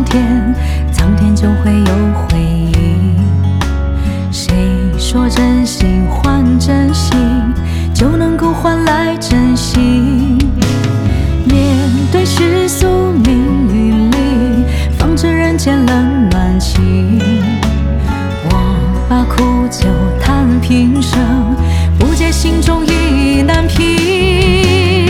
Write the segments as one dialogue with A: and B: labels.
A: 天，苍天就会有回应。谁说真心换真心，就能够换来真心？面对世俗命运里，放着人间冷暖情。我把苦酒叹平生，不解心中意难平。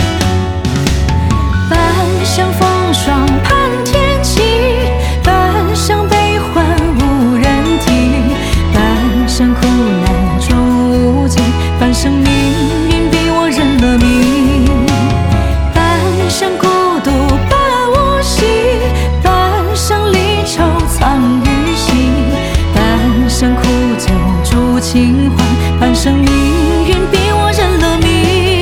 A: 半相风霜盼天晴，半相悲欢无人听。半生苦难终无尽，半生命运逼我认了命。半生孤独伴我行，半生离愁藏于心。半生苦酒煮清欢，半生命运逼我认了命。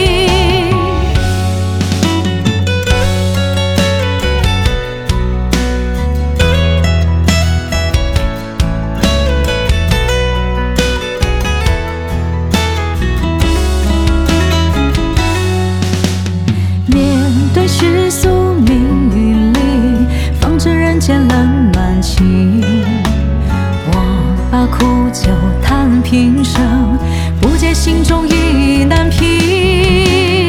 A: 面对世俗命运里，放着人间冷暖情。我把苦酒叹平生，不解心中意难平。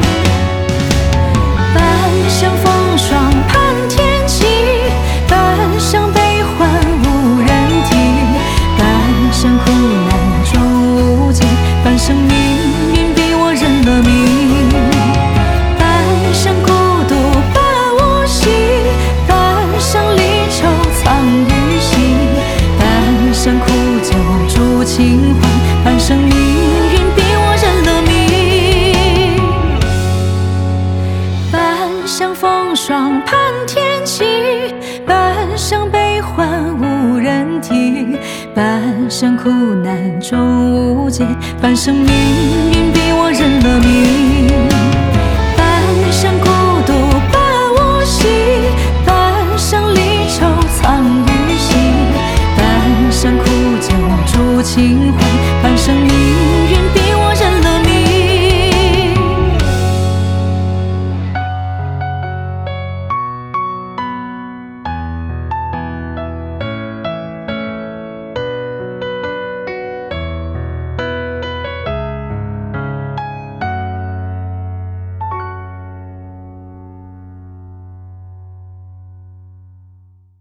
A: 半相风霜盼天晴，半相悲欢无人听。半生苦难终无尽，半生命运逼我认了命。半生孤独伴我行，半生离愁藏于心。半生苦酒煮清欢，半生命运逼我认了命。半相风霜盼天晴，半生悲欢无人听。半生苦难终无解，半生命运逼我认了命。